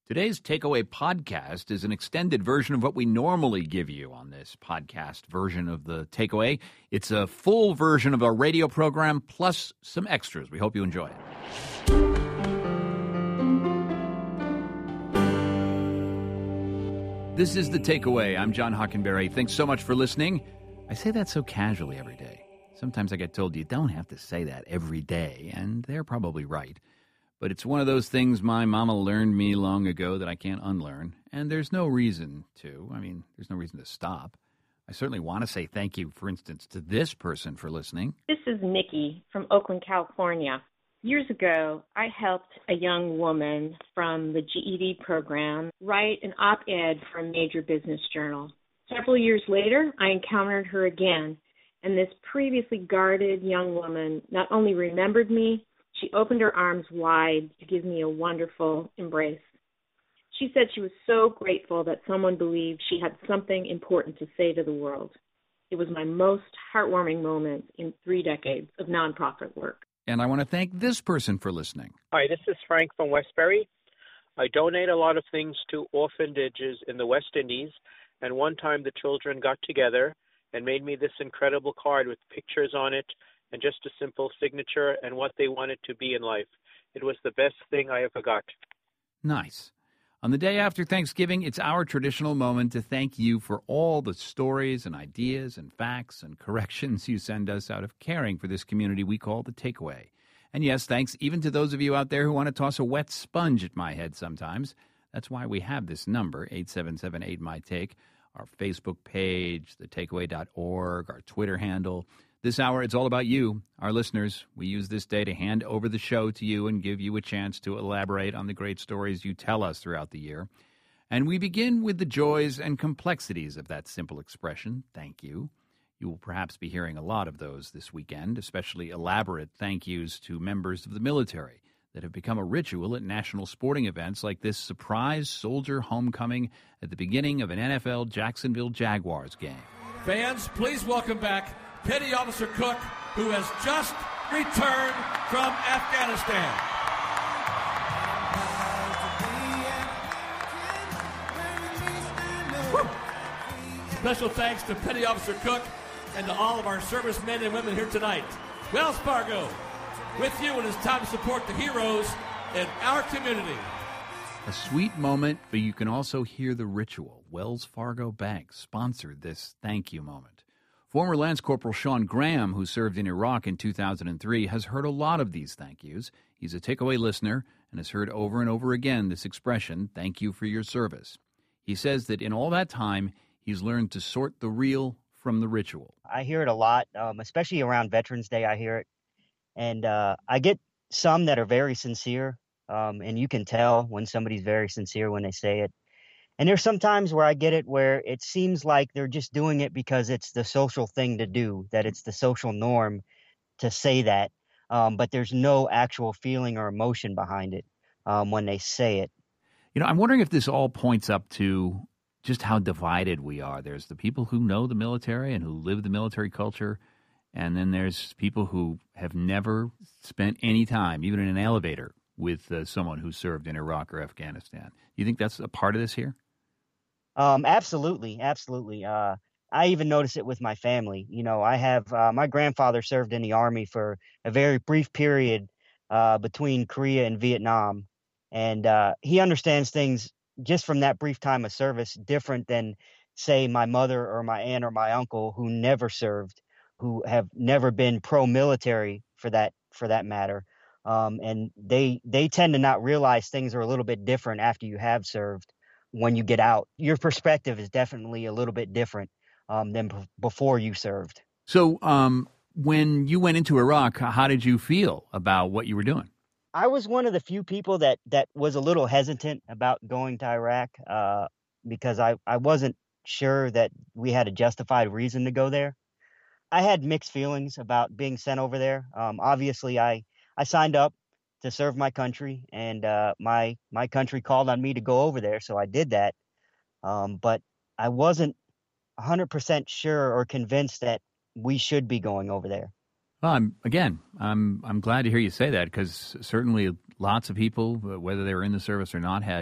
Today's Takeaway podcast is an extended version of what we normally give you on this podcast version of the Takeaway. It's a full version of our radio program plus some extras. We hope you enjoy it. This is the Takeaway. I'm John Hockenberry. Thanks so much for listening. I say that so casually every day. Sometimes I get told you don't have to say that every day, and they're probably right. But it's one of those things my mama learned me long ago that I can't unlearn, and there's no reason to. There's no reason to stop. I certainly want to say thank you, for instance, to this person for listening. This is Nikki from Oakland, California. Years ago, I helped a young woman from the GED program write an op-ed for a major business journal. Several years later, I encountered her again, and this previously guarded young woman not only remembered me, she opened her arms wide to give me a wonderful embrace. She said she was so grateful that someone believed she had something important to say to the world. It was my most heartwarming moment in 3 decades of nonprofit work. And I want to thank this person for listening. Hi, this is Frank from Westbury. I donate a lot of things to orphanages in the West Indies, and one time the children got together and made me this incredible card with pictures on it and just a simple signature and what they wanted to be in life. It was the best thing I ever got. Nice. On the day after Thanksgiving, it's our traditional moment to thank you for all the stories and ideas and facts and corrections you send us out of caring for this community we call the Takeaway. And yes, thanks even to those of you out there who want to toss a wet sponge at my head sometimes. That's why we have this number, 877-8-MY-TAKE, our Facebook page, thetakeaway.org, our Twitter handle. This hour, it's all about you, our listeners. We use this day to hand over the show to you and give you a chance to elaborate on the great stories you tell us throughout the year. And we begin with the joys and complexities of that simple expression, thank you. You will perhaps be hearing a lot of those this weekend, especially elaborate thank yous to members of the military that have become a ritual at national sporting events like this surprise soldier homecoming at the beginning of an NFL Jacksonville Jaguars game. Fans, please welcome back Petty Officer Cook, who has just returned from Afghanistan. Woo. Special thanks to Petty Officer Cook and to all of our servicemen and women here tonight. Wells Fargo, with you when it's time to support the heroes in our community. A sweet moment, but you can also hear the ritual. Wells Fargo Bank sponsored this thank you moment. Former Lance Corporal Sean Graham, who served in Iraq in 2003, has heard a lot of these thank yous. He's a Takeaway listener and has heard over and over again this expression, thank you for your service. He says that in all that time, he's learned to sort the real from the ritual. I hear it a lot, especially around Veterans Day, I hear it. And I get some that are very sincere, and you can tell when somebody's very sincere when they say it. And there's some times where I get it where it seems like they're just doing it because it's the social thing to do, that it's the social norm to say that, but there's no actual feeling or emotion behind it when they say it. You know, I'm wondering if this all points up to just how divided we are. There's the people who know the military and who live the military culture, and then there's people who have never spent any time, even in an elevator, with someone who served in Iraq or Afghanistan. Do you think that's a part of this here? Absolutely. I even notice it with my family. You know, I have my grandfather served in the Army for a very brief period between Korea and Vietnam. And he understands things just from that brief time of service different than, say, my mother or my aunt or my uncle who never served, who have never been pro-military for that matter. And they tend to not realize things are a little bit different after you have served. When you get out, your perspective is definitely a little bit different than before you served. So when you went into Iraq, how did you feel about what you were doing? I was one of the few people that was a little hesitant about going to Iraq because I wasn't sure that we had a justified reason to go there. I had mixed feelings about being sent over there. Obviously, I signed up to serve my country, and my country called on me to go over there, so I did that. But I wasn't 100% sure or convinced that we should be going over there. Well, I'm glad to hear you say that, because certainly lots of people, whether they were in the service or not, had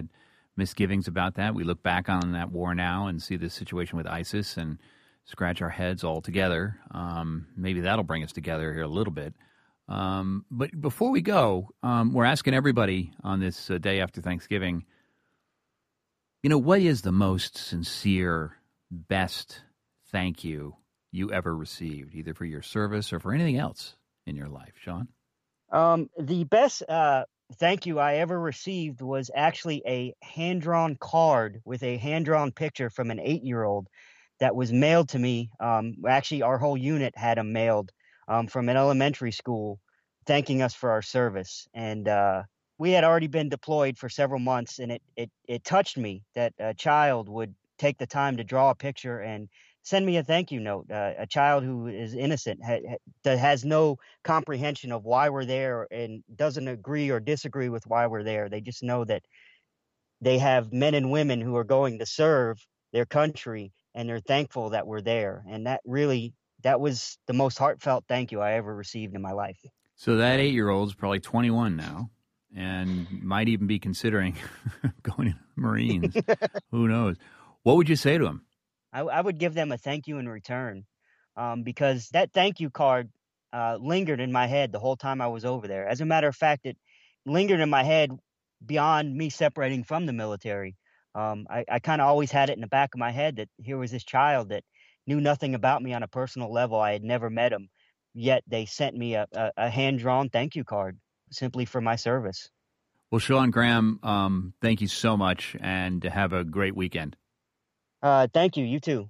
misgivings about that. We look back on that war now and see the situation with ISIS and scratch our heads all together. Maybe that'll bring us together here a little bit. But before we go, we're asking everybody on this day after Thanksgiving, what is the most sincere, best thank you ever received, either for your service or for anything else in your life, Sean? The best thank you I ever received was actually a hand-drawn card with a hand-drawn picture from an 8-year-old that was mailed to me. Actually, our whole unit had them mailed from an elementary school thanking us for our service. And we had already been deployed for several months, and it touched me that a child would take the time to draw a picture and send me a thank you note. A child who is innocent, that has no comprehension of why we're there and doesn't agree or disagree with why we're there. They just know that they have men and women who are going to serve their country, and they're thankful that we're there. And that was the most heartfelt thank you I ever received in my life. So that 8-year-old's probably 21 now and might even be considering going to the Marines. Who knows? What would you say to him? I would give them a thank you in return, because that thank you card lingered in my head the whole time I was over there. As a matter of fact, it lingered in my head beyond me separating from the military. I kind of always had it in the back of my head that here was this child that knew nothing about me on a personal level. I had never met him, yet they sent me a hand-drawn thank you card simply for my service. Well, Sean Graham, thank you so much, and have a great weekend. Thank you. You too.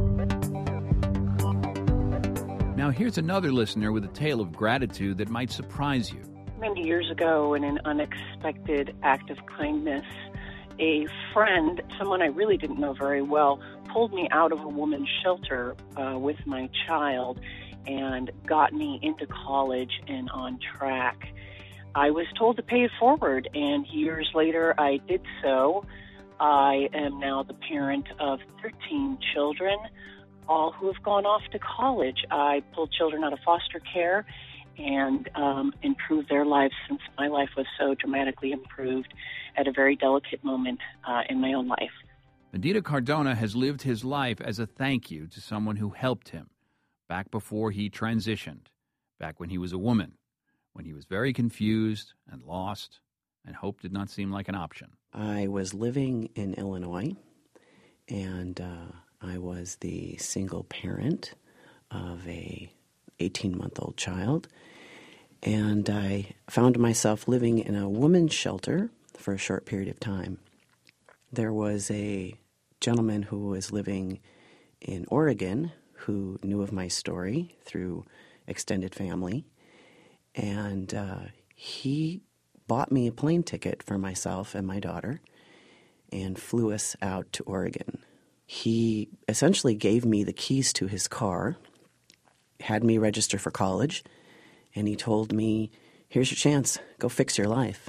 Now, here's another listener with a tale of gratitude that might surprise you. Many years ago, in an unexpected act of kindness, a friend, someone I really didn't know very well, pulled me out of a woman's shelter with my child and got me into college and on track. I was told to pay it forward, and years later I did so. I am now the parent of 13 children, all who have gone off to college. I pulled children out of foster care and improved their lives, since my life was so dramatically improved at a very delicate moment in my own life. Medina Cardona has lived his life as a thank you to someone who helped him back before he transitioned, back when he was a woman, when he was very confused and lost, and hope did not seem like an option. I was living in Illinois, and I was the single parent of a 18-month-old child, and I found myself living in a women's shelter for a short period of time. There was a gentleman who was living in Oregon who knew of my story through extended family, and he bought me a plane ticket for myself and my daughter and flew us out to Oregon. He essentially gave me the keys to his car, had me register for college, and he told me, here's your chance, go fix your life.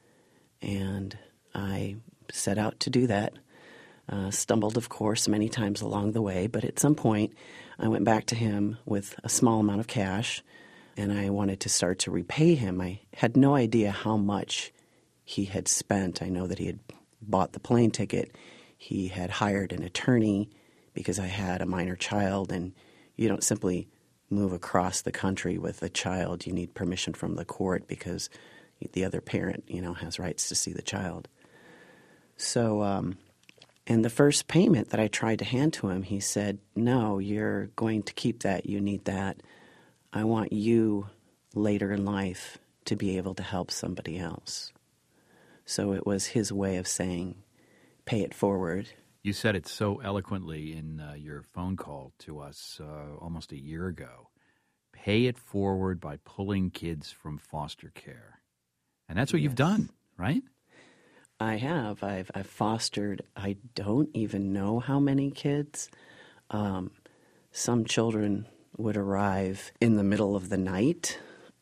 And I set out to do that. Stumbled, of course, many times along the way, but at some point I went back to him with a small amount of cash, and I wanted to start to repay him. I had no idea how much he had spent. I know that he had bought the plane ticket. He had hired an attorney because I had a minor child, and you don't simply move across the country with a child. You need permission from the court because the other parent, has rights to see the child. So, and the first payment that I tried to hand to him, he said, no, you're going to keep that. You need that. I want you later in life to be able to help somebody else. So it was his way of saying, pay it forward. You said it so eloquently in your phone call to us almost a year ago. Pay it forward by pulling kids from foster care. And that's what you've done, right? I have. I've fostered, I don't even know how many kids. Some children would arrive in the middle of the night,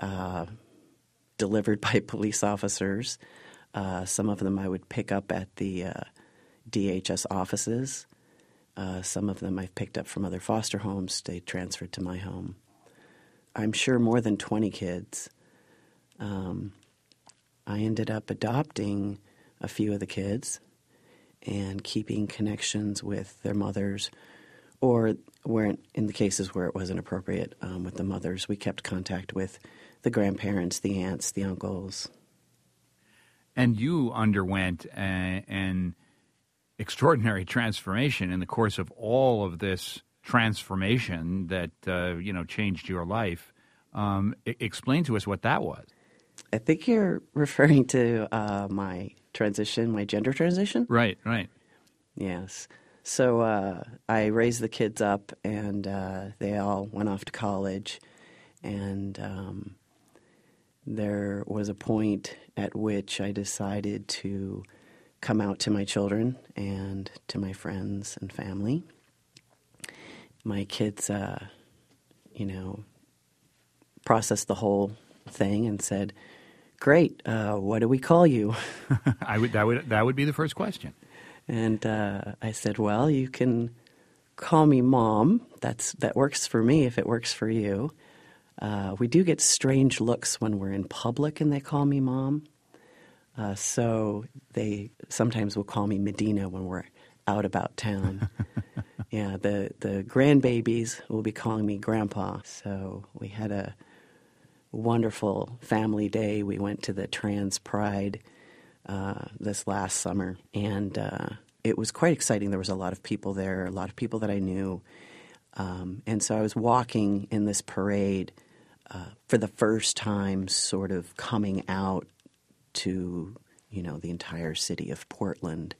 delivered by police officers. Some of them I would pick up at the DHS offices. Some of them I've picked up from other foster homes. They transferred to my home. I'm sure more than 20 kids. I ended up adopting a few of the kids, and keeping connections with their mothers, or where in the cases where it wasn't appropriate with the mothers, we kept contact with the grandparents, the aunts, the uncles. And you underwent an extraordinary transformation in the course of all of this transformation that, changed your life. Explain to us what that was. I think you're referring to my transition, my gender transition? Right, right. Yes. So I raised the kids up, and they all went off to college. And there was a point at which I decided to come out to my children and to my friends and family. My kids, processed the whole thing and said, "Great, what do we call you?" That would be the first question. And I said, "Well, you can call me Mom. That works for me if it works for you." We do get strange looks when we're in public and they call me Mom. So they sometimes will call me Medina when we're out about town. Yeah, the grandbabies will be calling me Grandpa. So we had a wonderful family day. We went to the Trans Pride this last summer, and it was quite exciting. There was a lot of people there, a lot of people that I knew. And so I was walking in this parade for the first time, sort of coming out to, the entire city of Portland.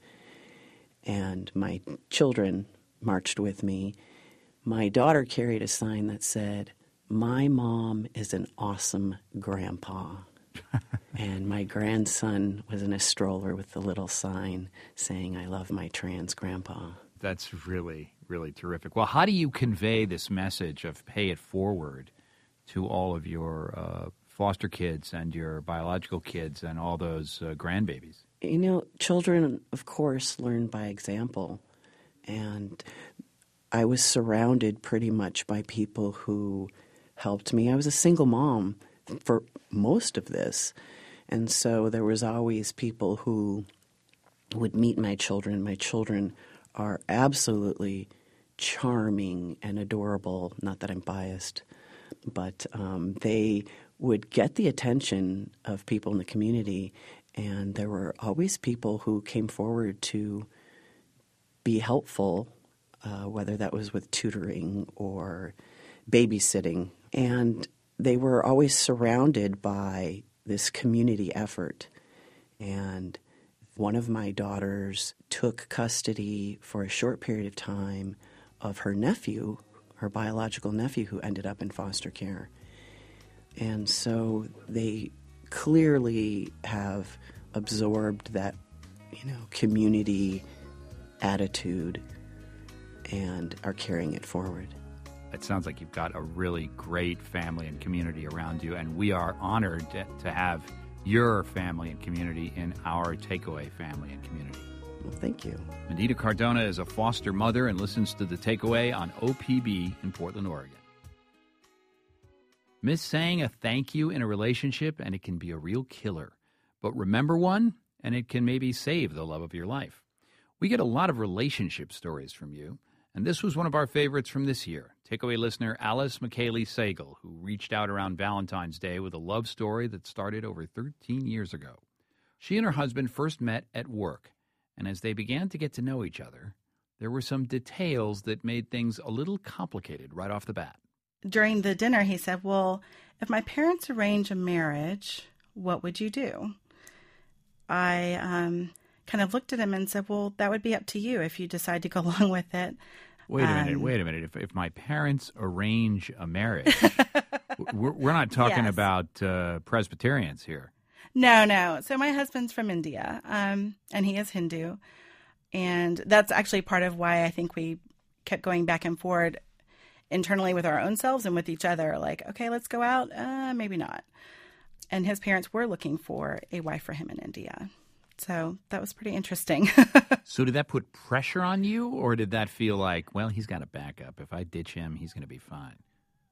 And my children marched with me. My daughter carried a sign that said, "My mom is an awesome grandpa." And my grandson was in a stroller with the little sign saying, "I love my trans grandpa." That's really, really terrific. Well, how do you convey this message of pay it forward to all of your foster kids and your biological kids and all those grandbabies? Children, of course, learn by example. And I was surrounded pretty much by people who helped me. I was a single mom for most of this. And so there was always people who would meet my children. My children are absolutely charming and adorable. Not that I'm biased, but they would get the attention of people in the community. And there were always people who came forward to be helpful, whether that was with tutoring or babysitting. And they were always surrounded by this community effort. And one of my daughters took custody for a short period of time of her nephew, her biological nephew, who ended up in foster care. And so they clearly have absorbed that, community attitude and are carrying it forward. It sounds like you've got a really great family and community around you, and we are honored to have your family and community in our Takeaway family and community. Well, thank you. Medina Cardona is a foster mother and listens to The Takeaway on OPB in Portland, Oregon. Miss saying a thank you in a relationship, and it can be a real killer. But remember one, and it can maybe save the love of your life. We get a lot of relationship stories from you, and this was one of our favorites from this year. Takeaway listener Alice McKaylee Sagal, who reached out around Valentine's Day with a love story that started over 13 years ago. She and her husband first met at work, and as they began to get to know each other, there were some details that made things a little complicated right off the bat. During the dinner, he said, "Well, if my parents arrange a marriage, what would you do?" I kind of looked at him and said, "Well, that would be up to you if you decide to go along with it." Wait a minute. If my parents arrange a marriage, we're not talking Yes. about Presbyterians here. No. So my husband's from India, and he is Hindu. And that's actually part of why I think we kept going back and forward internally with our own selves and with each other. Like, okay, let's go out. Maybe not. And his parents were looking for a wife for him in India. So that was pretty interesting. So did that put pressure on you, or did that feel like, well, he's got a backup. If I ditch him, he's going to be fine?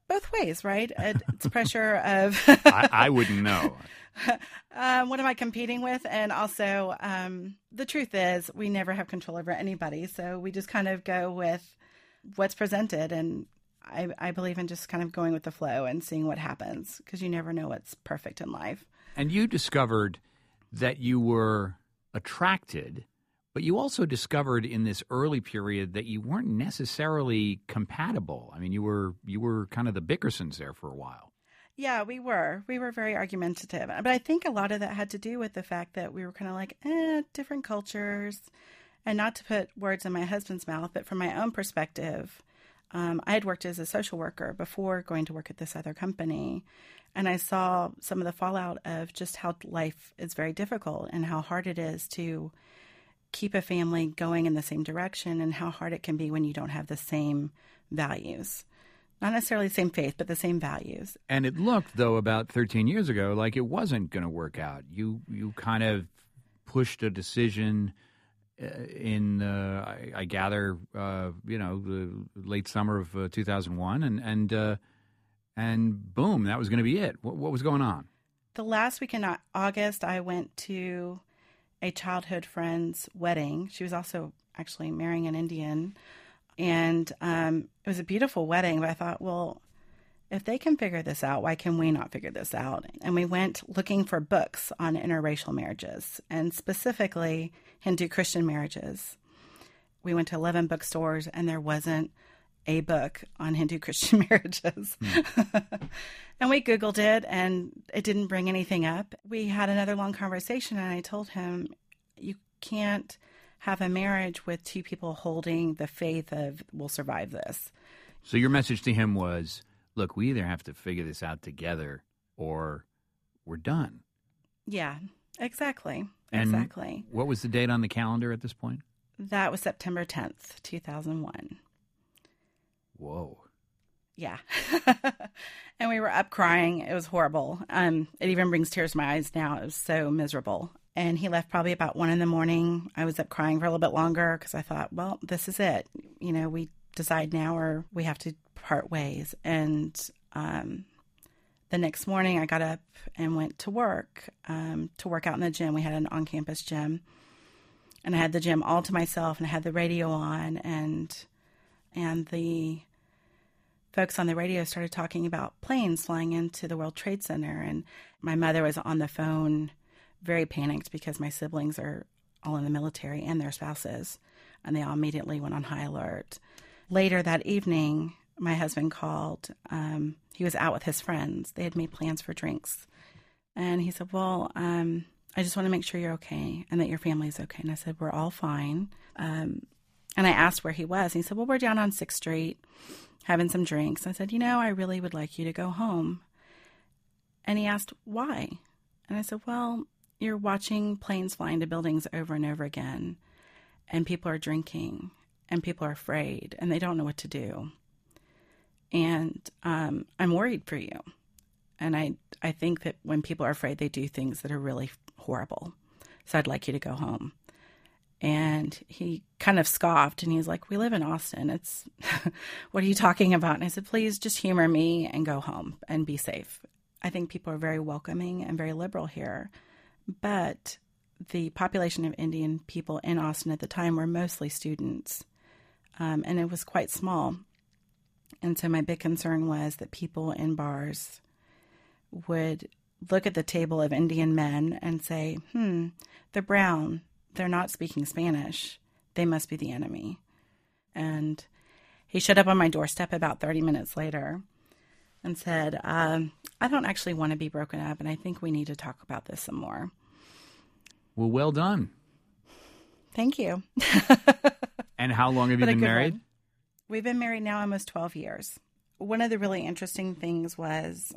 both ways, right? It's pressure of I wouldn't know. What am I competing with? And also, the truth is we never have control over anybody. So we just kind of go with what's presented. And I believe in just kind of going with the flow and seeing what happens, because you never know what's perfect in life. And you discovered that you were attracted, but you also discovered in this early period that you weren't necessarily compatible. I mean, you were kind of the Bickersons there for a while. Yeah, we were. We were very argumentative. But I think a lot of that had to do with the fact that we were kind of like, different cultures. And not to put words in my husband's mouth, but from my own perspective, I had worked as a social worker before going to work at this other company. And I saw some of the fallout of just how life is very difficult and how hard it is to keep a family going in the same direction, and how hard it can be when you don't have the same values. Not necessarily the same faith, but the same values. And it looked, though, about 13 years ago, like it wasn't going to work out. You kind of pushed a decision in, I gather, the late summer of 2001, and boom, that was going to be it. What was going on? The last week in August, I went to a childhood friend's wedding. She was also actually marrying an Indian. And it was a beautiful wedding, but I thought, well, if they can figure this out, why can we not figure this out? And we went looking for books on interracial marriages, and specifically Hindu Christian marriages. We went to 11 bookstores, and there wasn't a book on Hindu Christian marriages. And we Googled it, and it didn't bring anything up. We had another long conversation, and I told him, you can't have a marriage with two people holding the faith of we'll survive this. So your message to him was, look, we either have to figure this out together or we're done. Yeah, exactly. And exactly. What was the date on the calendar at this point? That was September 10th, 2001. Whoa. Yeah. And we were up crying. It was horrible. It even brings tears to my eyes now. It was so miserable. And he left probably about 1 a.m. I was up crying for a little bit longer because I thought, well, this is it. You know, we decide now or we have to part ways. And the next morning I got up and went to work out in the gym. We had an on-campus gym. And I had the gym all to myself, and I had the radio on, and the folks on the radio started talking about planes flying into the World Trade Center. And my mother was on the phone, very panicked because my siblings are all in the military and their spouses, and they all immediately went on high alert. Later that evening, my husband called. He was out with his friends. They had made plans for drinks. And he said, well, I just want to make sure you're okay and that your family's okay. And I said, we're all fine. And I asked where he was. And he said, well, we're down on 6th Street having some drinks. I said, I really would like you to go home. And he asked, why? And I said, well, you're watching planes fly into buildings over and over again, and people are drinking, and people are afraid, and they don't know what to do. And I'm worried for you. And I think that when people are afraid, they do things that are really horrible. So I'd like you to go home. And he kind of scoffed, and he's like, we live in Austin. It's, what are you talking about? And I said, please just humor me and go home and be safe. I think people are very welcoming and very liberal here. But the population of Indian people in Austin at the time were mostly students. And it was quite small. And so my big concern was that people in bars would look at the table of Indian men and say, they're brown. They're not speaking Spanish. They must be the enemy. And he showed up on my doorstep about 30 minutes later and said, I don't actually want to be broken up, and I think we need to talk about this some more. Well done. Thank you. And how long have you been married? One. We've been married now almost 12 years. One of the really interesting things was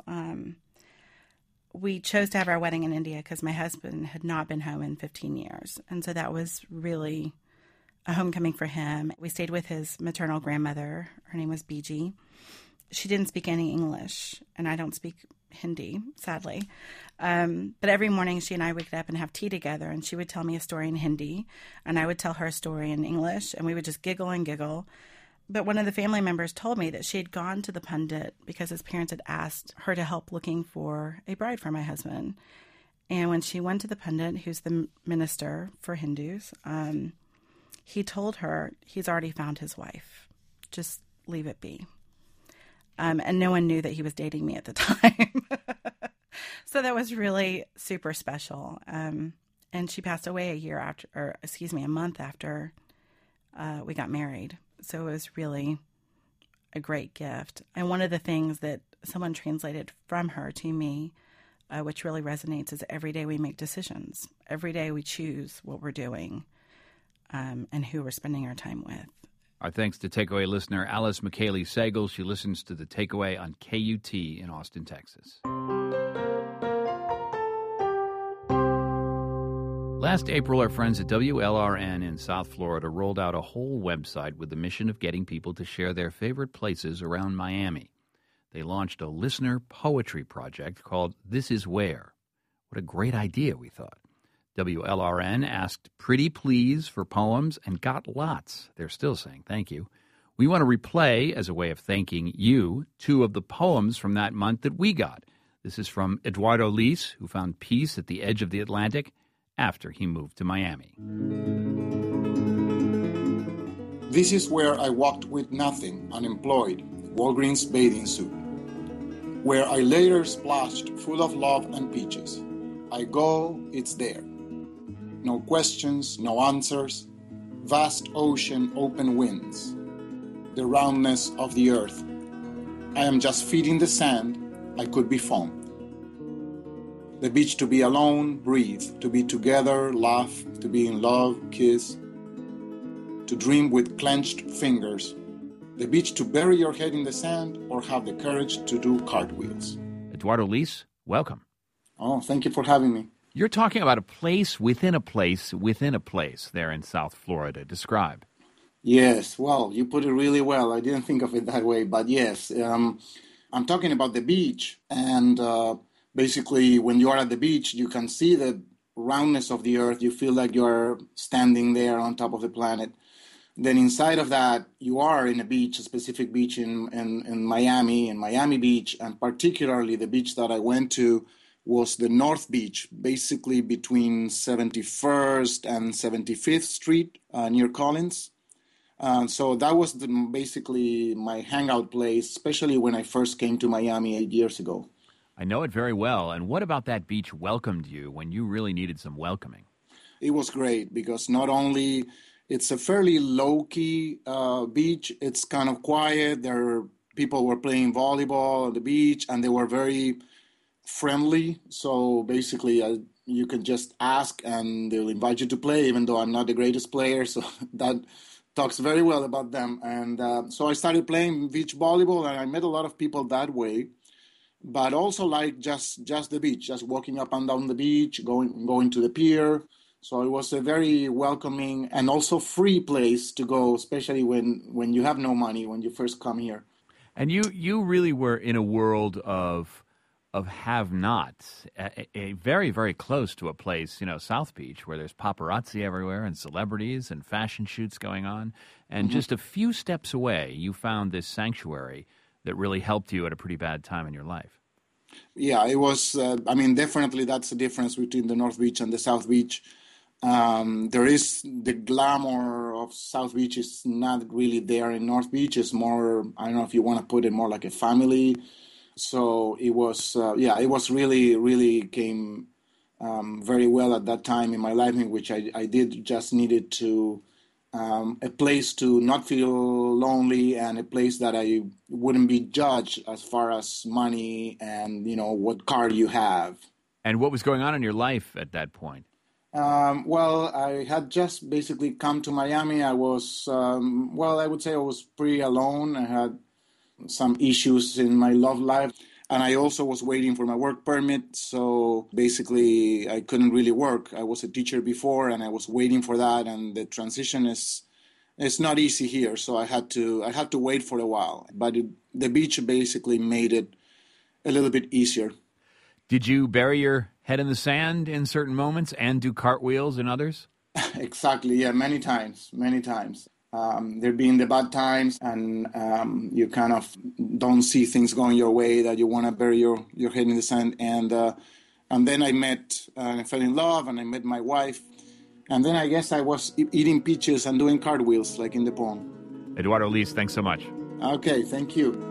we chose to have our wedding in India because my husband had not been home in 15 years. And so that was really a homecoming for him. We stayed with his maternal grandmother. Her name was Biji. She didn't speak any English, and I don't speak Hindi, sadly. But every morning she and I would get up and have tea together, and she would tell me a story in Hindi, and I would tell her a story in English, and we would just giggle and giggle. But one of the family members told me that she had gone to the pundit because his parents had asked her to help looking for a bride for my husband. And when she went to the pundit, who's the minister for Hindus, he told her he's already found his wife. Just leave it be. And no one knew that he was dating me at the time. So that was really super special. And she passed away a month after we got married. So it was really a great gift. And one of the things that someone translated from her to me, which really resonates, is every day we make decisions. Every day we choose what we're doing and who we're spending our time with. Our thanks to Takeaway listener Alice McKaylee Sagal. She listens to The Takeaway on KUT in Austin, Texas. Last April, our friends at WLRN in South Florida rolled out a whole website with the mission of getting people to share their favorite places around Miami. They launched a listener poetry project called This Is Where. What a great idea, we thought. WLRN asked pretty please for poems and got lots. They're still saying thank you. We want to replay, as a way of thanking you, 2 of the poems from that month that we got. This is from Eduardo Liz, who found peace at the edge of the Atlantic after he moved to Miami. This is where I walked with nothing, unemployed, Walgreens bathing suit. Where I later splashed full of love and peaches. I go, it's there. No questions, no answers. Vast ocean, open winds. The roundness of the earth. I am just feet in the sand. I could be foam. The beach to be alone, breathe. To be together, laugh. To be in love, kiss. To dream with clenched fingers. The beach to bury your head in the sand or have the courage to do cartwheels. Eduardo Liz, welcome. Oh, thank you for having me. You're talking about a place within a place within a place there in South Florida. Describe. Yes, well, you put it really well. I didn't think of it that way, but yes. I'm talking about the beach, and basically when you are at the beach, you can see the roundness of the earth. You feel like you're standing there on top of the planet. Then inside of that, you are in a beach, a specific beach in Miami Beach, and particularly the beach that I went to was the North Beach, basically between 71st and 75th Street near Collins. So that was basically my hangout place, especially when I first came to Miami 8 years ago. I know it very well. And what about that beach welcomed you when you really needed some welcoming? It was great because not only it's a fairly low-key beach, it's kind of quiet. People were playing volleyball on the beach, and they were very friendly. So basically, you can just ask, and they'll invite you to play, even though I'm not the greatest player. So that talks very well about them. And so I started playing beach volleyball, and I met a lot of people that way. But also like just the beach, just walking up and down the beach, going to the pier. So it was a very welcoming and also free place to go, especially when you have no money, when you first come here. And you really were in a world of have-nots, a very, very close to a place, South Beach, where there's paparazzi everywhere and celebrities and fashion shoots going on. And just a few steps away, you found this sanctuary that really helped you at a pretty bad time in your life. Yeah, it was, definitely that's the difference between the North Beach and the South Beach. There is the glamour of South Beach is not really there in North Beach. It's more, I don't know if you want to put it more like a family. So it was, it was really, really came very well at that time in my life, in which I did just needed to, a place to not feel lonely and a place that I wouldn't be judged as far as money and, what car you have. And what was going on in your life at that point? Well, I had just basically come to Miami. I was, I would say I was pretty alone. I had some issues in my love life, and I also was waiting for my work permit. So basically, I couldn't really work. I was a teacher before, and I was waiting for that. And the transition is not easy here. So I had to wait for a while. But the beach basically made it a little bit easier. Did you bury your head in the sand in certain moments and do cartwheels in others? Exactly. Yeah, many times. There being the bad times, and you kind of don't see things going your way, that you want to bury your head in the sand. And then I met and I fell in love, and I met my wife. And then I guess I was eating peaches and doing cartwheels like in the poem. Eduardo Liz, thanks so much. Okay, thank you.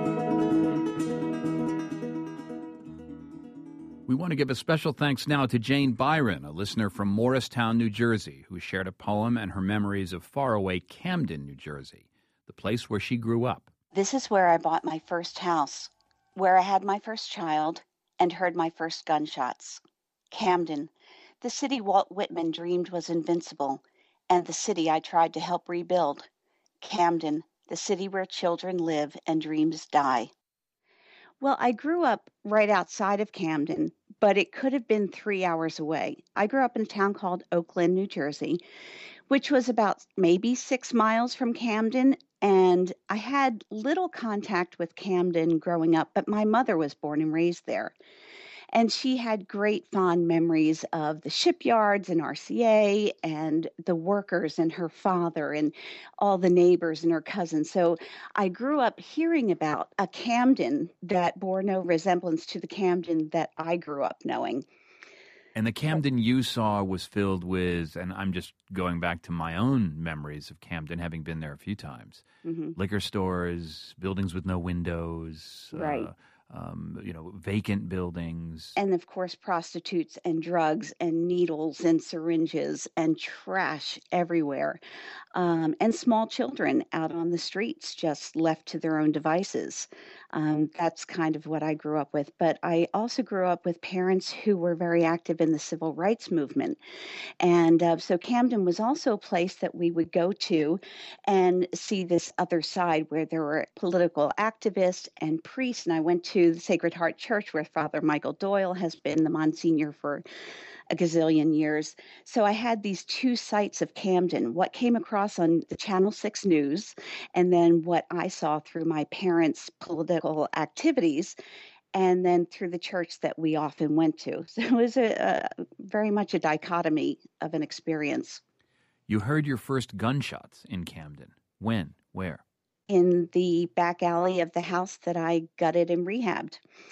We want to give a special thanks now to Jane Byron, a listener from Morristown, New Jersey, who shared a poem and her memories of faraway Camden, New Jersey, the place where she grew up. This is where I bought my first house, where I had my first child and heard my first gunshots. Camden, the city Walt Whitman dreamed was invincible, and the city I tried to help rebuild. Camden, the city where children live and dreams die. Well, I grew up right outside of Camden, but it could have been 3 hours away. I grew up in a town called Oakland, New Jersey, which was about maybe 6 miles from Camden. And I had little contact with Camden growing up, but my mother was born and raised there. And she had great fond memories of the shipyards and RCA and the workers and her father and all the neighbors and her cousins. So I grew up hearing about a Camden that bore no resemblance to the Camden that I grew up knowing. And the Camden you saw was filled with, and I'm just going back to my own memories of Camden, having been there a few times, liquor stores, buildings with no windows, right. Vacant buildings. And of course, prostitutes and drugs and needles and syringes and trash everywhere. And small children out on the streets just left to their own devices. That's kind of what I grew up with. But I also grew up with parents who were very active in the civil rights movement. And so Camden was also a place that we would go to and see this other side where there were political activists and priests. And I went to the Sacred Heart Church where Father Michael Doyle has been the Monsignor for a gazillion years. So I had these two sites of Camden, what came across on the Channel 6 News, and then what I saw through my parents' political activities, and then through the church that we often went to. So it was very much a dichotomy of an experience. You heard your first gunshots in Camden. When? Where? In the back alley of the house that I gutted and rehabbed.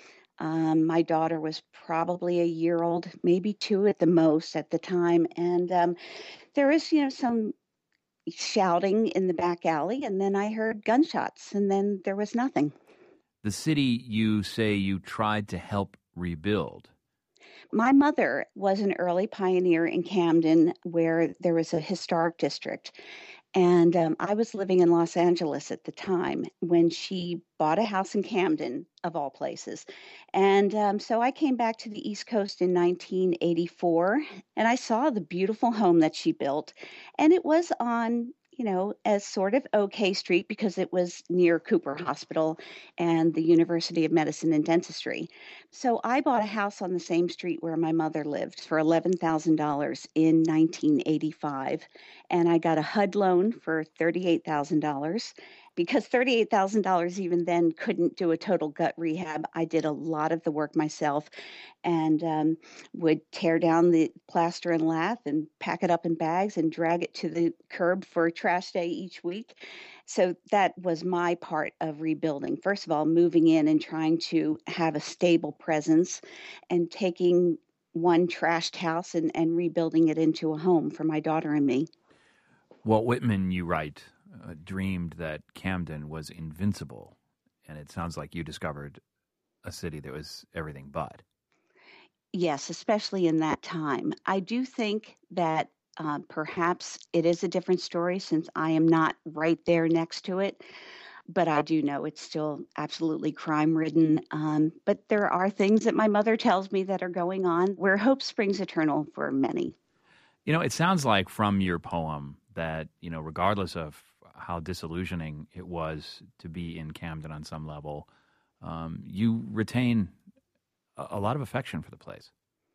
My daughter was probably a year old, maybe 2 at the most at the time. And there was, some shouting in the back alley. And then I heard gunshots, and then there was nothing. The city you say you tried to help rebuild. My mother was an early pioneer in Camden where there was a historic district. And I was living in Los Angeles at the time when she bought a house in Camden, of all places. And so I came back to the East Coast in 1984, and I saw the beautiful home that she built. And it was on, a sort of okay street because it was near Cooper Hospital and the University of Medicine and Dentistry. So I bought a house on the same street where my mother lived for $11,000 in 1985. And I got a HUD loan for $38,000. Because $38,000 even then couldn't do a total gut rehab, I did a lot of the work myself and would tear down the plaster and lath and pack it up in bags and drag it to the curb for trash day each week. So that was my part of rebuilding. First of all, moving in and trying to have a stable presence and taking one trashed house and rebuilding it into a home for my daughter and me. Walt Whitman, you write, dreamed that Camden was invincible, and it sounds like you discovered a city that was everything but. Yes, especially in that time. I do think that perhaps it is a different story since I am not right there next to it, but I do know it's still absolutely crime-ridden. But there are things that my mother tells me that are going on where hope springs eternal for many. It sounds like from your poem that, regardless of how disillusioning it was to be in Camden on some level, you retain a lot of affection for the place.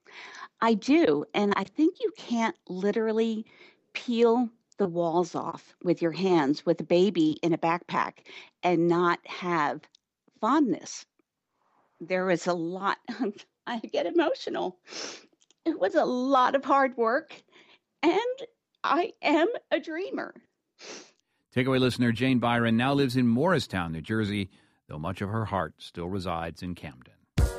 I do. And I think you can't literally peel the walls off with your hands with a baby in a backpack and not have fondness. There was a lot. I get emotional. It was a lot of hard work, and I am a dreamer. Takeaway listener Jane Byron now lives in Morristown, New Jersey, though much of her heart still resides in Camden.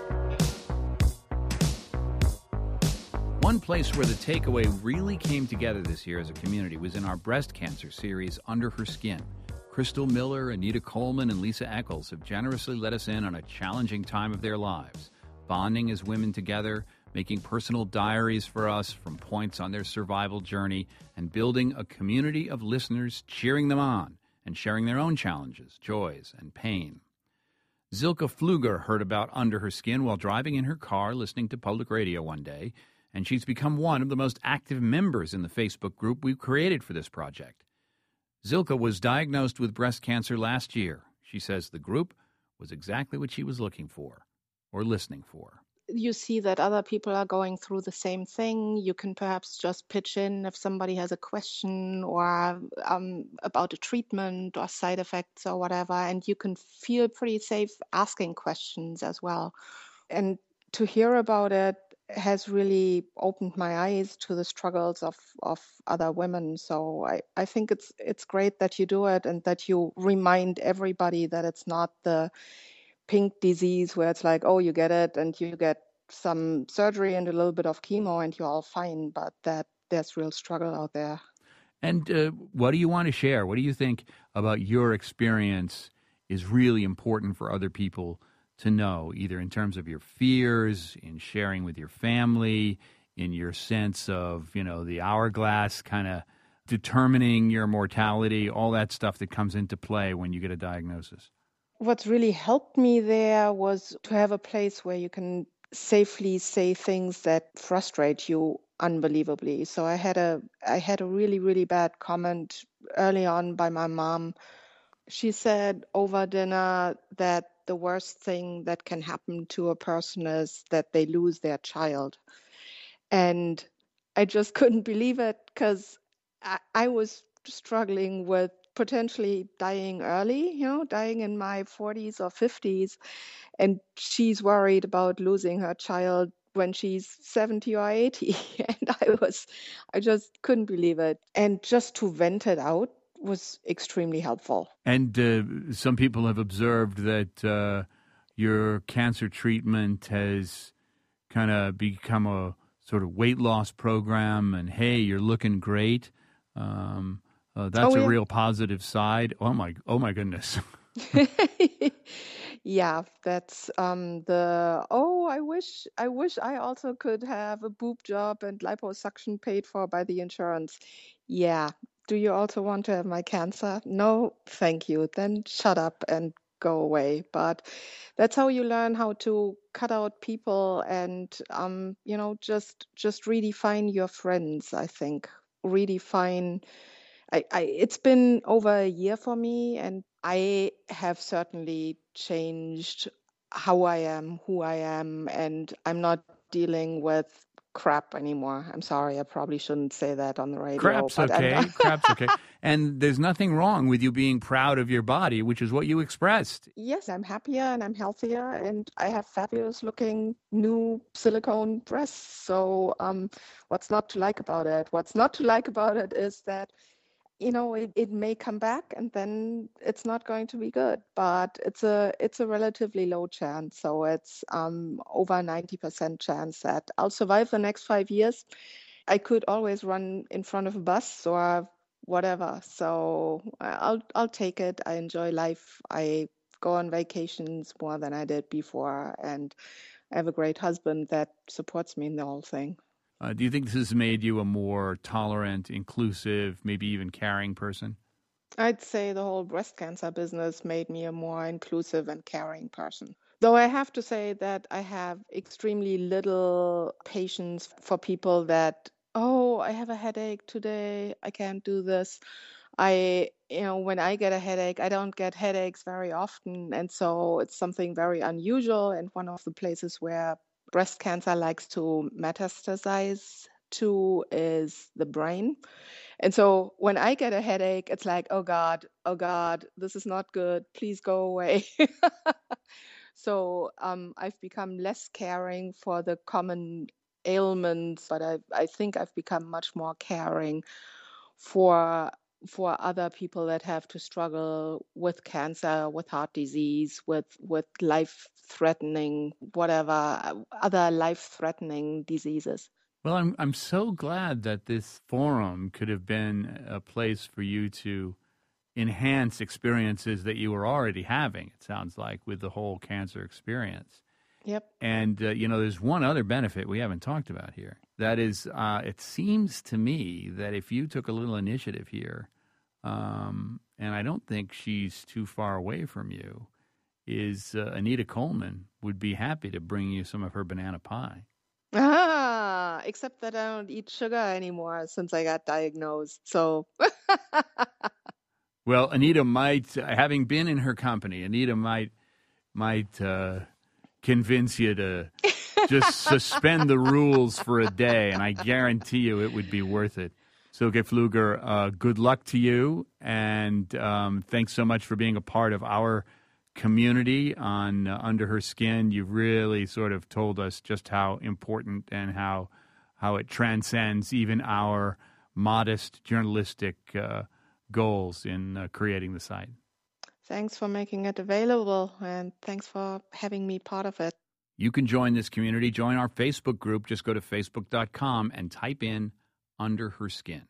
One place where the takeaway really came together this year as a community was in our breast cancer series, Under Her Skin. Crystal Miller, Anita Coleman, and Lisa Eccles have generously let us in on a challenging time of their lives, bonding as women together, making personal diaries for us from points on their survival journey, and building a community of listeners cheering them on and sharing their own challenges, joys, and pain. Zilka Pfluger heard about Under Her Skin while driving in her car listening to public radio one day, and she's become one of the most active members in the Facebook group we've created for this project. Zilka was diagnosed with breast cancer last year. She says the group was exactly what she was looking for or listening for. You see that other people are going through the same thing. You can perhaps just pitch in if somebody has a question or about a treatment or side effects or whatever, and you can feel pretty safe asking questions as well. And to hear about it has really opened my eyes to the struggles of other women. So I think it's great that you do it and that you remind everybody that it's not the pink disease where it's like, oh, you get it and you get some surgery and a little bit of chemo and you're all fine, but that there's real struggle out there. And what do you want to share? What do you think about your experience is really important for other people to know, either in terms of your fears, in sharing with your family, in your sense of, the hourglass kind of determining your mortality, all that stuff that comes into play when you get a diagnosis? What's really helped me there was to have a place where you can safely say things that frustrate you unbelievably. So I had a really, really bad comment early on by my mom. She said over dinner that the worst thing that can happen to a person is that they lose their child. And I just couldn't believe it because I was struggling with potentially dying early, dying in my 40s or 50s. And she's worried about losing her child when she's 70 or 80. And I just couldn't believe it. And just to vent it out was extremely helpful. And some people have observed that your cancer treatment has kind of become a sort of weight loss program, and hey, you're looking great. That's a real positive side. Oh my goodness. Yeah, that's I wish I also could have a boob job and liposuction paid for by the insurance. Yeah. Do you also want to have my cancer? No, thank you. Then shut up and go away. But that's how you learn how to cut out people and just redefine your friends, I think. Redefine it's been over a year for me, and I have certainly changed how I am, who I am, and I'm not dealing with crap anymore. I'm sorry, I probably shouldn't say that on the radio. Crap's okay. Crap's okay. And there's nothing wrong with you being proud of your body, which is what you expressed. Yes, I'm happier and I'm healthier, and I have fabulous looking new silicone breasts. So what's not to like about it? What's not to like about it is that it may come back and then it's not going to be good, but it's a relatively low chance. So it's over 90% chance that I'll survive the next 5 years. I could always run in front of a bus or whatever. So I'll take it. I enjoy life. I go on vacations more than I did before, and I have a great husband that supports me in the whole thing. Do you think this has made you a more tolerant, inclusive, maybe even caring person? I'd say the whole breast cancer business made me a more inclusive and caring person. Though I have to say that I have extremely little patience for people that, I have a headache today, I can't do this. When I get a headache, I don't get headaches very often. And so it's something very unusual. And one of the places where breast cancer likes to metastasize to is the brain. And so when I get a headache, it's like, oh God, this is not good. Please go away. So I've become less caring for the common ailments, but I think I've become much more caring for for other people that have to struggle with cancer, with heart disease, with life-threatening, whatever, other life-threatening diseases. Well, I'm so glad that this forum could have been a place for you to enhance experiences that you were already having, it sounds like, with the whole cancer experience. Yep. And, there's one other benefit we haven't talked about here. That is, it seems to me that if you took a little initiative here, and I don't think she's too far away from you, is Anita Coleman would be happy to bring you some of her banana pie. Except that I don't eat sugar anymore since I got diagnosed. So, well, Anita might, having been in her company, Anita might convince you to just suspend the rules for a day, and I guarantee you it would be worth it. Silke Pfluger, good luck to you, and thanks so much for being a part of our community on Under Her Skin. You've really sort of told us just how important and how it transcends even our modest journalistic goals in creating the site. Thanks for making it available, and thanks for having me part of it. You can join this community. Join our Facebook group. Just go to facebook.com and type in Under Her Skin.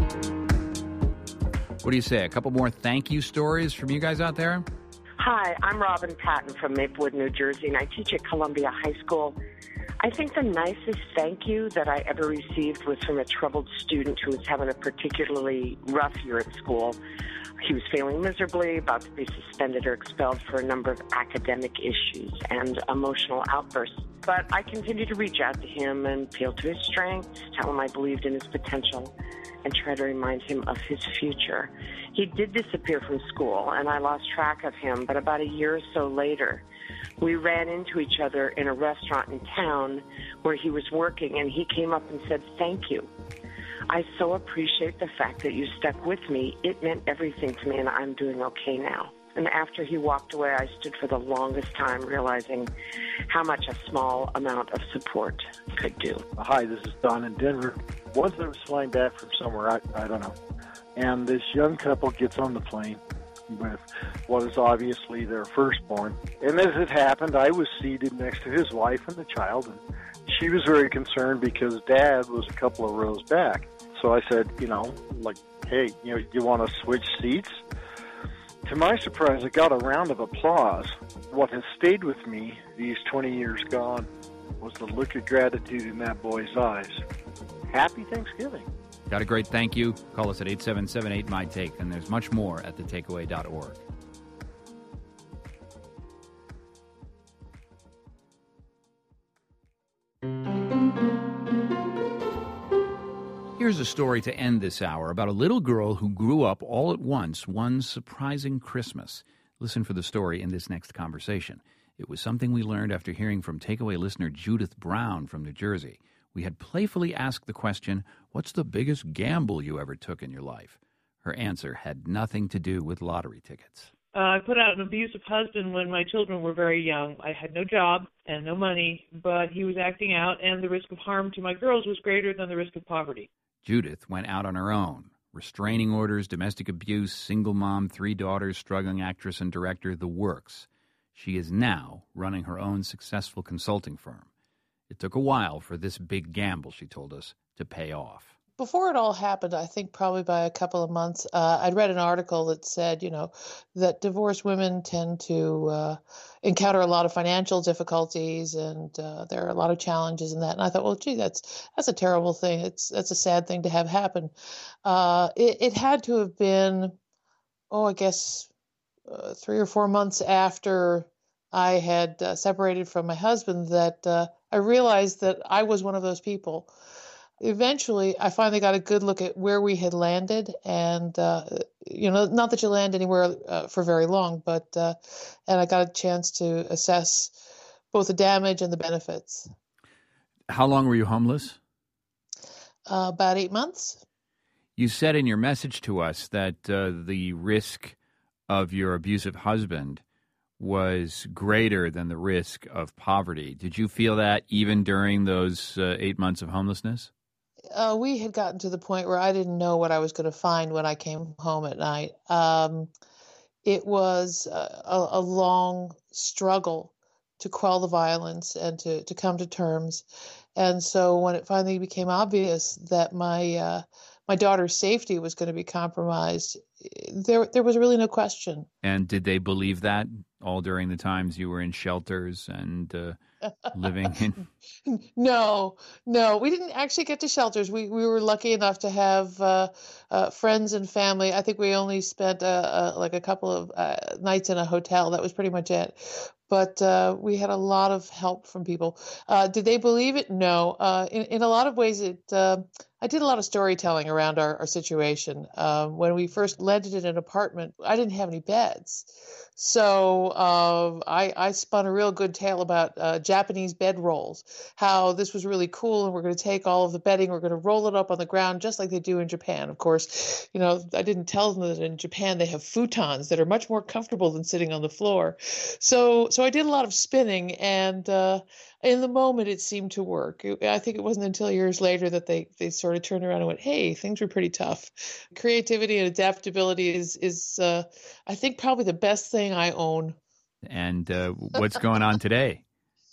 What do you say? A couple more thank you stories from you guys out there? Hi, I'm Robin Patton from Maplewood, New Jersey, and I teach at Columbia High School. I think the nicest thank you that I ever received was from a troubled student who was having a particularly rough year at school. He was failing miserably, about to be suspended or expelled for a number of academic issues and emotional outbursts. But I continued to reach out to him and appeal to his strengths, tell him I believed in his potential, and try to remind him of his future. He did disappear from school, and I lost track of him, but about a year or so later, we ran into each other in a restaurant in town where he was working, and he came up and said, "Thank you. I so appreciate the fact that you stuck with me. It meant everything to me, and I'm doing okay now." And after he walked away, I stood for the longest time realizing how much a small amount of support could do. Hi, this is Don in Denver. Once I was flying back from somewhere, I don't know, and this young couple gets on the plane with what is obviously their firstborn. And as it happened, I was seated next to his wife and the child, and she was very concerned because Dad was a couple of rows back. So I said, hey, you want to switch seats? To my surprise, I got a round of applause. What has stayed with me these 20 years gone was the look of gratitude in that boy's eyes. Happy Thanksgiving. Got a great thank you? Call us at 877-8-MY-TAKE, and there's much more at thetakeaway.org. Here's a story to end this hour about a little girl who grew up all at once one surprising Christmas. Listen for the story in this next conversation. It was something we learned after hearing from Takeaway listener Judith Brown from New Jersey. We had playfully asked the question, what's the biggest gamble you ever took in your life? Her answer had nothing to do with lottery tickets. I put out an abusive husband when my children were very young. I had no job and no money, but he was acting out, and the risk of harm to my girls was greater than the risk of poverty. Judith went out on her own. Restraining orders, domestic abuse, single mom, 3 daughters, struggling actress and director, the works. She is now running her own successful consulting firm. It took a while for this big gamble, she told us, to pay off. Before it all happened, I think probably by a couple of months, I'd read an article that said, that divorced women tend to encounter a lot of financial difficulties, and there are a lot of challenges in that. And I thought, well, gee, that's a terrible thing. That's a sad thing to have happen. It had to have been, I guess, 3 or 4 months after I had separated from my husband that I realized that I was one of those people. Eventually, I finally got a good look at where we had landed, and not that you land anywhere for very long, but and I got a chance to assess both the damage and the benefits. How long were you homeless? About 8 months. You said in your message to us that the risk of your abusive husband was greater than the risk of poverty. Did you feel that even during those 8 months of homelessness? we had gotten to the point where I didn't know what I was going to find when I came home at night. It was a long struggle to quell the violence and to come to terms. And so when it finally became obvious that my daughter's safety was going to be compromised, there was really no question. And did they believe that all during the times you were in shelters and living in? No, we didn't actually get to shelters. We were lucky enough to have friends and family. I think we only spent like a couple of nights in a hotel. That was pretty much it. But we had a lot of help from people. Did they believe it? No. In a lot of ways, I did a lot of storytelling around our situation. When we first landed in an apartment, I didn't have any beds. So I spun a real good tale about Japanese bed rolls, how this was really cool, and we're going to take all of the bedding, we're going to roll it up on the ground just like they do in Japan. Of course, I didn't tell them that in Japan they have futons that are much more comfortable than sitting on the floor. So I did a lot of spinning, and in the moment it seemed to work. I think it wasn't until years later that they sort of turned around and went, hey, things were pretty tough. Creativity and adaptability is I think probably the best thing I own. And what's going on today?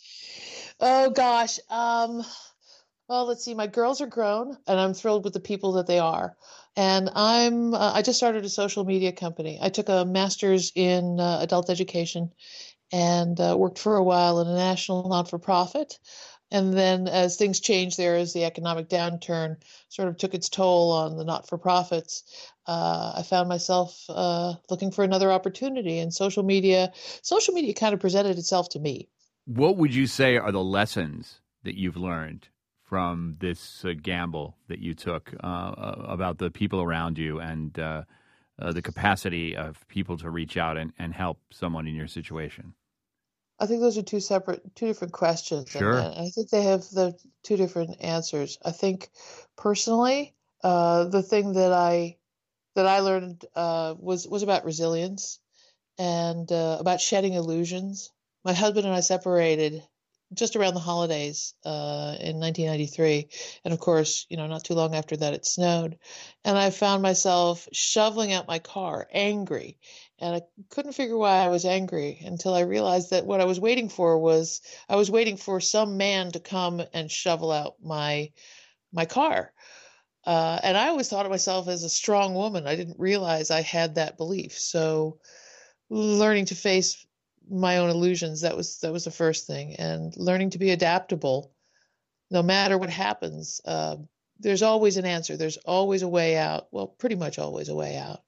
Oh gosh. Well, let's see. My girls are grown, and I'm thrilled with the people that they are. And I just started a social media company. I took a master's in adult education and worked for a while in a national not-for-profit. And then as things changed there, as the economic downturn sort of took its toll on the not-for-profits, I found myself looking for another opportunity. And social media kind of presented itself to me. What would you say are the lessons that you've learned from this gamble that you took about the people around you and the capacity of people to reach out and help someone in your situation? I think those are two different questions. Sure. And I think they have the two different answers. I think personally, the thing that I learned was about resilience and about shedding illusions. My husband and I separated just around the holidays in 1993. And of course, not too long after that, it snowed. And I found myself shoveling out my car, angry. And I couldn't figure why I was angry until I realized that what I was waiting for was some man to come and shovel out my car. And I always thought of myself as a strong woman. I didn't realize I had that belief. So learning to face my own illusions, that was the first thing. And learning to be adaptable, no matter what happens. There's always an answer. There's always a way out. Well, pretty much always a way out.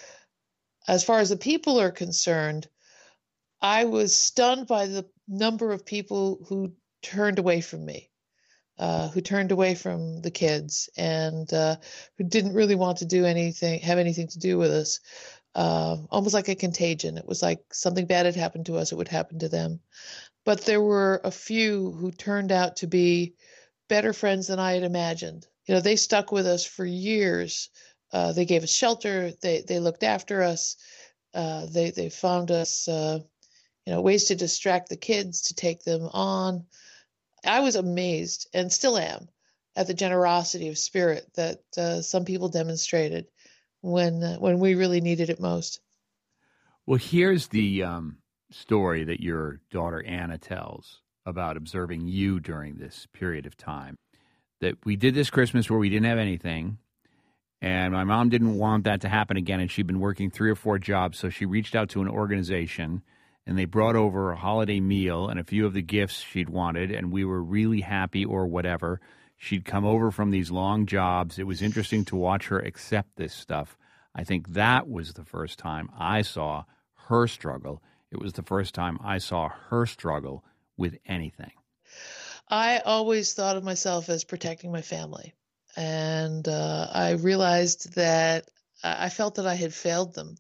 As far as the people are concerned, I was stunned by the number of people who turned away from me, who turned away from the kids, and who didn't really want to have anything to do with us. Almost like a contagion. It was like something bad had happened to us, it would happen to them. But there were a few who turned out to be better friends than I had imagined. They stuck with us for years. They gave us shelter. They looked after us. They found us, ways to distract the kids, to take them on. I was amazed, and still am, at the generosity of spirit that some people demonstrated when we really needed it most. Well, here's the story that your daughter Anna tells about observing you during this period of time. That we did this Christmas where we didn't have anything. And my mom didn't want that to happen again, and she'd been working 3 or 4 jobs, so she reached out to an organization, and they brought over a holiday meal and a few of the gifts she'd wanted, and we were really happy or whatever. She'd come over from these long jobs. It was interesting to watch her accept this stuff. I think that was the first time I saw her struggle. It was the first time I saw her struggle with anything. I always thought of myself as protecting my family. And I realized that I felt that I had failed them.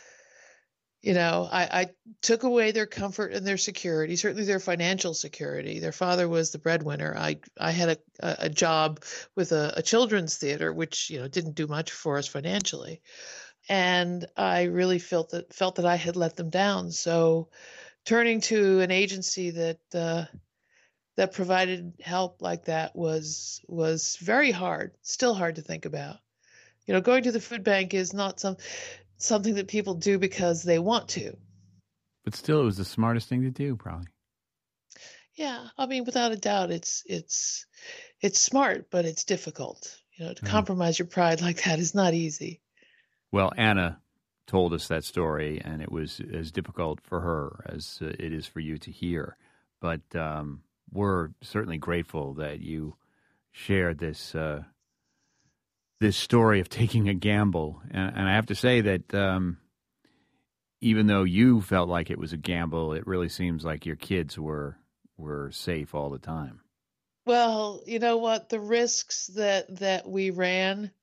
I took away their comfort and their security, certainly their financial security. Their father was the breadwinner. I had a job with a children's theater, which didn't do much for us financially, and I really felt that I had let them down. So, turning to an agency that that provided help like that was very hard, still hard to think about. You know, going to the food bank is not something that people do because they want to. But still, it was the smartest thing to do, probably. Yeah, I mean, without a doubt, it's smart, but it's difficult. You know, to compromise your pride like that is not easy. Well, Anna told us that story, and it was as difficult for her as it is for you to hear. But we're certainly grateful that you shared this this story of taking a gamble. And I have to say that even though you felt like it was a gamble, it really seems like your kids were safe all the time. Well, you know what? The risks that we ran,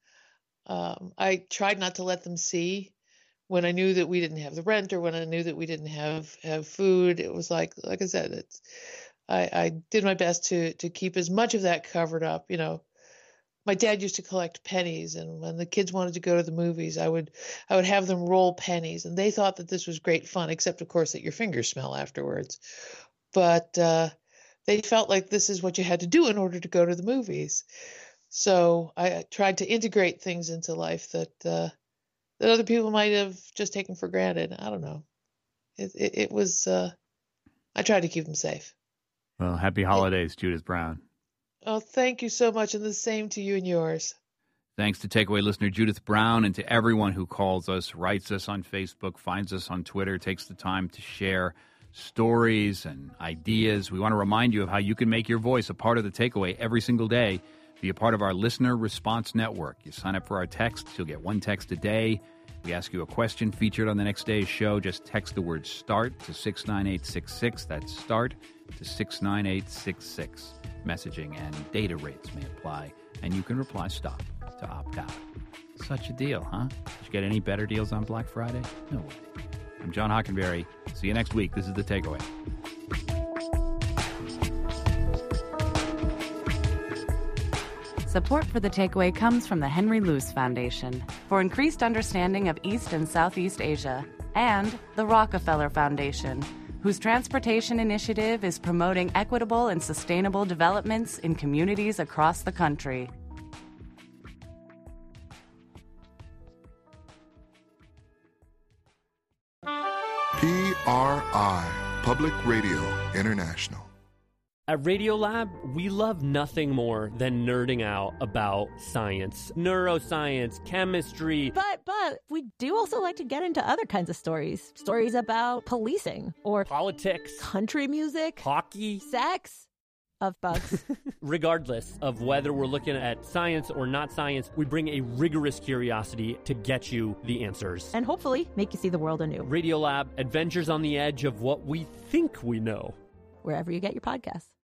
I tried not to let them see. When I knew that we didn't have the rent, or when I knew that we didn't have food, it was like I said, I did my best to keep as much of that covered up. You know, my dad used to collect pennies, and when the kids wanted to go to the movies, I would have them roll pennies, and they thought that this was great fun, except of course that your fingers smell afterwards. But they felt like this is what you had to do in order to go to the movies. So I tried to integrate things into life that other people might have just taken for granted. I don't know. It was, I tried to keep them safe. Well, happy holidays, Judith Brown. Oh, thank you so much, and the same to you and yours. Thanks to Takeaway listener Judith Brown, and to everyone who calls us, writes us on Facebook, finds us on Twitter, takes the time to share stories and ideas. We want to remind you of how you can make your voice a part of the Takeaway every single day. Be a part of our listener response network. You sign up for our texts, you'll get one text a day. We ask you a question featured on the next day's show. Just text the word START to 69866. That's START to 69866. Messaging and data rates may apply, and you can reply STOP to opt out. Such a deal, huh? Did you get any better deals on Black Friday? No way. I'm John Hockenberry. See you next week. This is The Takeaway. Support for The Takeaway comes from the Henry Luce Foundation for increased understanding of East and Southeast Asia, and the Rockefeller Foundation, whose transportation initiative is promoting equitable and sustainable developments in communities across the country. PRI, Public Radio International. At Radiolab, we love nothing more than nerding out about science, neuroscience, chemistry. But we do also like to get into other kinds of stories. Stories about policing or politics, country music, hockey, sex, of bugs. Regardless of whether we're looking at science or not science, we bring a rigorous curiosity to get you the answers. And hopefully make you see the world anew. Radiolab, adventures on the edge of what we think we know. Wherever you get your podcasts.